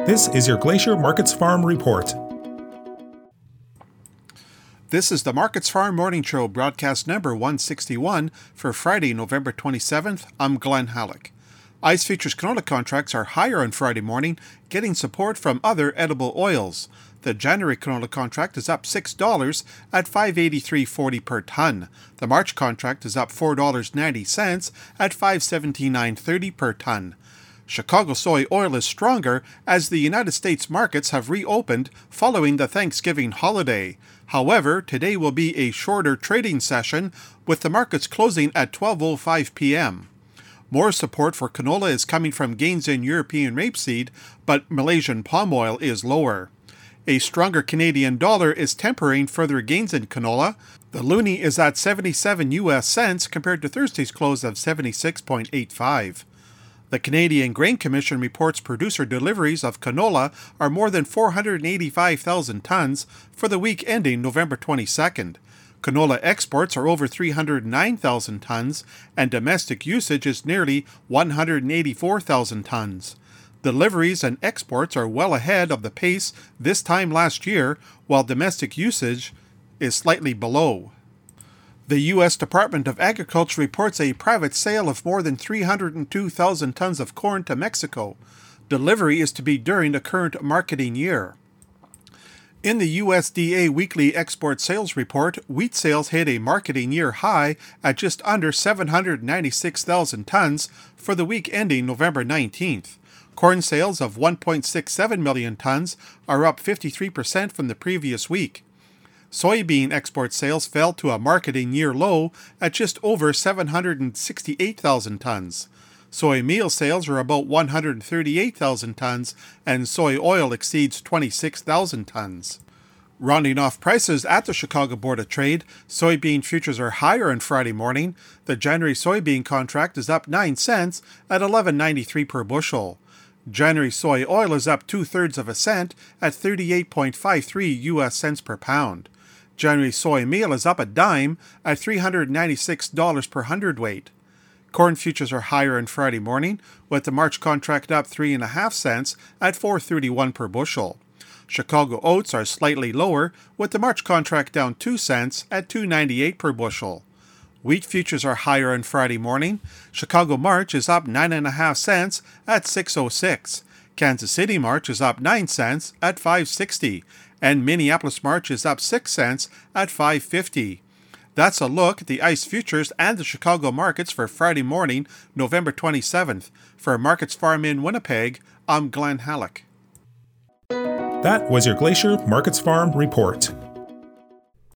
This is your Glacier Markets Farm Report. This is the Markets Farm Morning Show, broadcast number 161 for Friday, November 27th. I'm Glenn Halleck. ICE futures canola contracts are higher on Friday morning, getting support from other edible oils. The January canola contract is up $6 at $583.40 per ton. The March contract is up $4.90 at $579.30 per ton. Chicago soy oil is stronger as the United States markets have reopened following the Thanksgiving holiday. However, today will be a shorter trading session, with the markets closing at 12:05 p.m. More support for canola is coming from gains in European rapeseed, but Malaysian palm oil is lower. A stronger Canadian dollar is tempering further gains in canola. The loonie is at 77 US cents compared to Thursday's close of 76.85. The Canadian Grain Commission reports producer deliveries of canola are more than 485,000 tons for the week ending November 22nd. Canola exports are over 309,000 tons, and domestic usage is nearly 184,000 tons. Deliveries and exports are well ahead of the pace this time last year, while domestic usage is slightly below. The U.S. Department of Agriculture reports a private sale of more than 302,000 tons of corn to Mexico. Delivery is to be during the current marketing year. In the USDA weekly export sales report, wheat sales hit a marketing year high at just under 796,000 tons for the week ending November 19th. Corn sales of 1.67 million tons are up 53% from the previous week. Soybean export sales fell to a marketing year low at just over 768,000 tons. Soy meal sales are about 138,000 tons, and soy oil exceeds 26,000 tons. Rounding off prices at the Chicago Board of Trade, soybean futures are higher on Friday morning. The January soybean contract is up 9 cents at $11.93 per bushel. January soy oil is up 2/3 of a cent at 38.53 US cents per pound. January soy meal is up a dime at $396 per hundredweight. Corn futures are higher on Friday morning, with the March contract up 3.5 cents at $4.31 per bushel. Chicago oats are slightly lower, with the March contract down 2 cents at $2.98 per bushel. Wheat futures are higher on Friday morning. Chicago March is up 9.5 cents at $6.06. Kansas City March is up 9 cents at $5.60. And Minneapolis March is up 6 cents at $5.50. That's a look at the ICE futures and the Chicago markets for Friday morning, November 27th. For Markets Farm in Winnipeg, I'm Glenn Halleck. That was your Glacier Markets Farm Report.